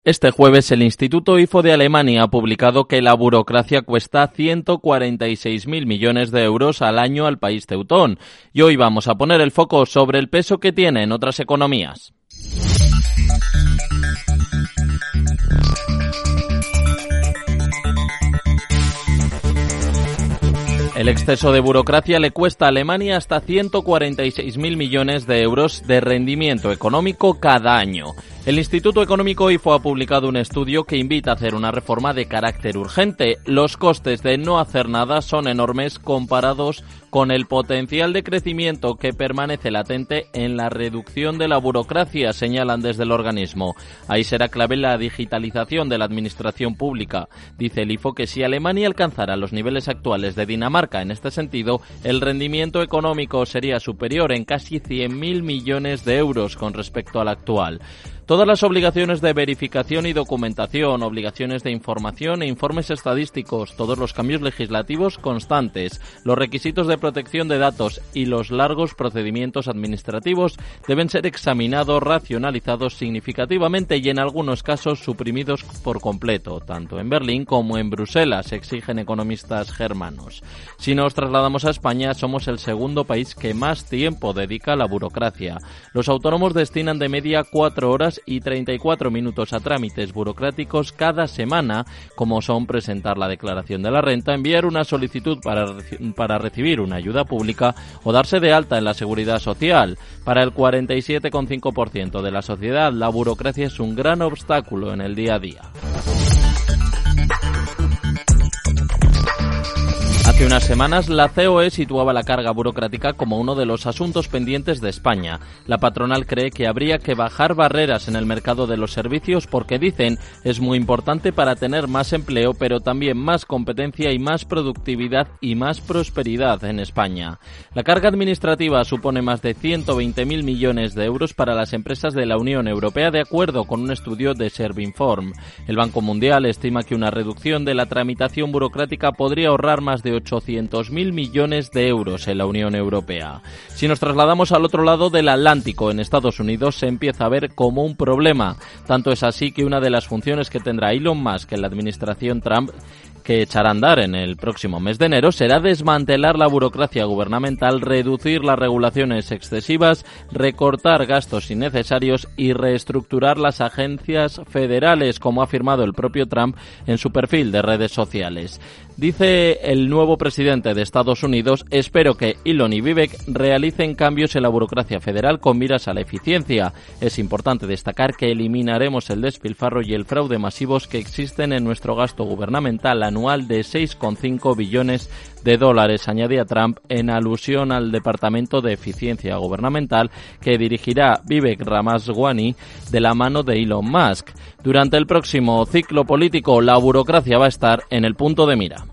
Este jueves el Instituto IFO de Alemania ha publicado que la burocracia cuesta 146.000 millones de euros al año al país teutón. Y hoy vamos a poner el foco sobre el peso que tiene en otras economías. El exceso de burocracia le cuesta a Alemania hasta 146.000 millones de euros de rendimiento económico cada año. El Instituto Económico IFO ha publicado un estudio que invita a hacer una reforma de carácter urgente. Los costes de no hacer nada son enormes comparados con el potencial de crecimiento que permanece latente en la reducción de la burocracia, señalan desde el organismo. Ahí será clave la digitalización de la administración pública. Dice el IFO que si Alemania alcanzara los niveles actuales de Dinamarca en este sentido, el rendimiento económico sería superior en casi 100.000 millones de euros con respecto al actual. Todas las obligaciones de verificación y documentación, obligaciones de información e informes estadísticos, todos los cambios legislativos constantes, los requisitos de protección de datos y los largos procedimientos administrativos deben ser examinados, racionalizados significativamente y en algunos casos suprimidos por completo, tanto en Berlín como en Bruselas, exigen economistas germanos. Si nos trasladamos a España, somos el segundo país que más tiempo dedica a la burocracia. Los autónomos destinan de media 4 horas y 34 minutos a trámites burocráticos cada semana, como son presentar la declaración de la renta, enviar una solicitud para recibir una ayuda pública o darse de alta en la seguridad social. Para el 47,5% de la sociedad, la burocracia es un gran obstáculo en el día a día. Hace unas semanas, la COE situaba la carga burocrática como uno de los asuntos pendientes de España. La patronal cree que habría que bajar barreras en el mercado de los servicios porque, dicen, es muy importante para tener más empleo, pero también más competencia y más productividad y más prosperidad en España. La carga administrativa supone más de 120.000 millones de euros para las empresas de la Unión Europea, de acuerdo con un estudio de Servinform. El Banco Mundial estima que una reducción de la tramitación burocrática podría ahorrar más de 800.000 millones de euros en la Unión Europea. Si nos trasladamos al otro lado del Atlántico, en Estados Unidos, se empieza a ver como un problema. Tanto es así que una de las funciones que tendrá Elon Musk en la administración Trump, que echará a andar en el próximo mes de enero, será desmantelar la burocracia gubernamental, reducir las regulaciones excesivas, recortar gastos innecesarios y reestructurar las agencias federales, como ha afirmado el propio Trump en su perfil de redes sociales. Dice el nuevo presidente de Estados Unidos: espero que Elon y Vivek realicen cambios en la burocracia federal con miras a la eficiencia. Es importante destacar que eliminaremos el despilfarro y el fraude masivos que existen en nuestro gasto gubernamental anual de 6,5 billones de dólares, añadía Trump en alusión al Departamento de Eficiencia Gubernamental que dirigirá Vivek Ramaswamy de la mano de Elon Musk. Durante el próximo ciclo político, la burocracia va a estar en el punto de mira.